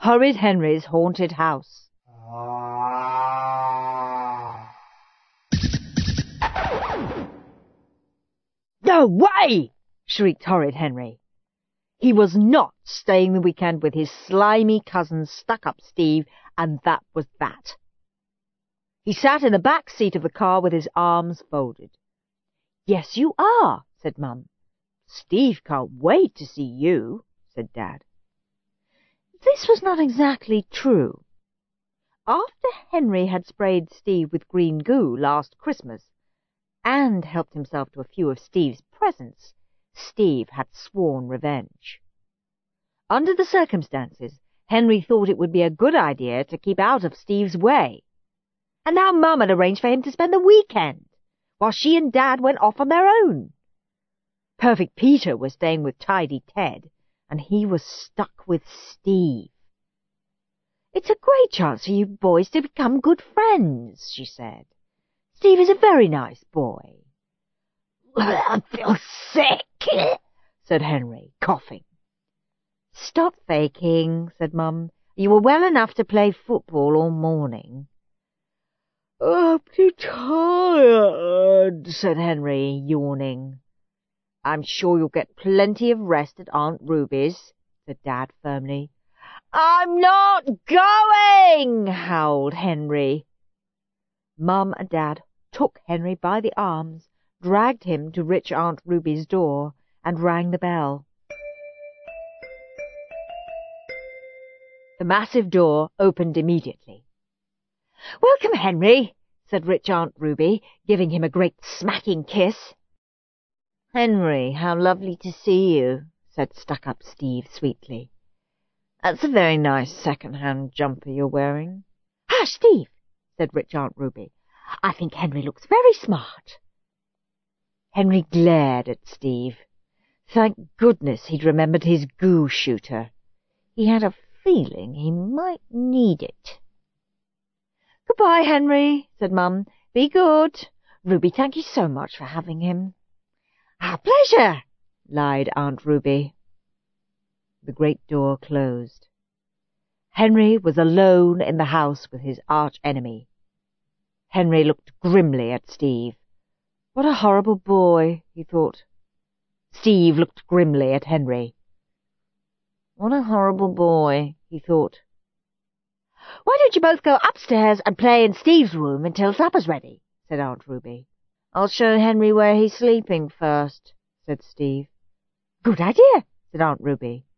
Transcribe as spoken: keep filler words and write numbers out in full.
Horrid Henry's haunted house. No way! Shrieked Horrid Henry. He was not staying the weekend with his slimy cousin Stuck-up Steve, and that was that. He sat in the back seat of the car with his arms folded. "Yes, you are," said Mum. "Steve can't wait to see you," said Dad. This was not exactly true. After Henry had sprayed Steve with green goo last Christmas, and helped himself to a few of Steve's presents, Steve had sworn revenge. Under the circumstances, Henry thought it would be a good idea to keep out of Steve's way. And now Mum had arranged for him to spend the weekend, while she and Dad went off on their own. Perfect Peter was staying with Tidy Ted, and he was stuck with Steve. "It's a great chance for you boys to become good friends," she said. "Steve is a very nice boy." "I feel sick," said Henry, coughing. "Stop faking," said Mum. "You were well enough to play football all morning." "I'm too tired," said Henry, yawning. "I'm sure you'll get plenty of rest at Aunt Ruby's," said Dad firmly. "I'm not going," howled Henry. Mum and Dad took Henry by the arms, dragged him to rich Aunt Ruby's door, and rang the bell. The massive door opened immediately. "Welcome, Henry," said rich Aunt Ruby, giving him a great smacking kiss. "Henry, how lovely to see you," said Stuck-up Steve sweetly. "That's a very nice second-hand jumper you're wearing." "Hush, Steve," said rich Aunt Ruby. "I think Henry looks very smart." Henry glared at Steve. Thank goodness he'd remembered his goo shooter. He had a feeling he might need it. "Goodbye, Henry," said Mum. "Be good. Ruby, thank you so much for having him." "Our pleasure," lied Aunt Ruby. The great door closed. Henry was alone in the house with his arch-enemy. Henry looked grimly at Steve. What a horrible boy, he thought. Steve looked grimly at Henry. What a horrible boy, he thought. "Why don't you both go upstairs and play in Steve's room until supper's ready?" said Aunt Ruby. "I'll show Henry where he's sleeping first," said Steve. "Good idea," said Aunt Ruby.